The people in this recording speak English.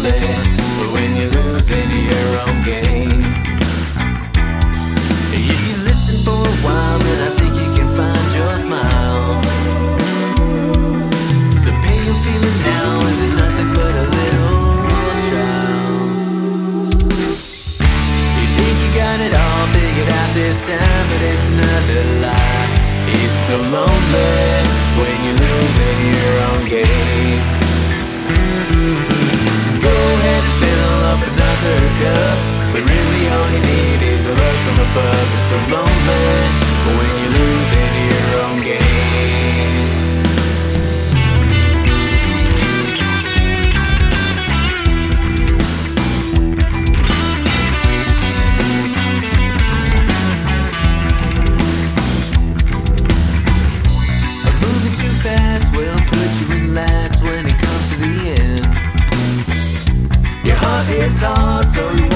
lonely, but when you lose into your own game. If you listen for a while, then I think you can find your smile. The pain you're feeling now isn't nothing but a little trial. You think you got it all figured out this time, but it's another lie. It's so lonely when you lose in your own game. Go ahead and fill up another cup, but really all you need is a love from above. It's so lonely when you lose in your own game. Moving too fast will put you in last when it comes to the end. Your heart is hard, so you